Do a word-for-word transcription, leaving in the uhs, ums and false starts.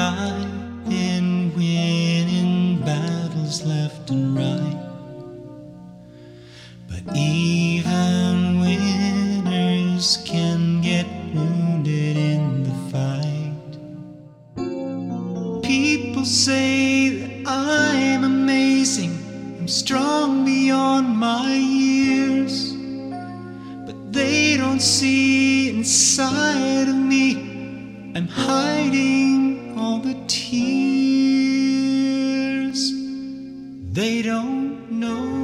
die in winning battles left and right. But even winners can get wounded in the fight. People say that I'm amazing, I'm strong beyond my years, but they don't see inside of me. I'm hiding all the tears. They don't know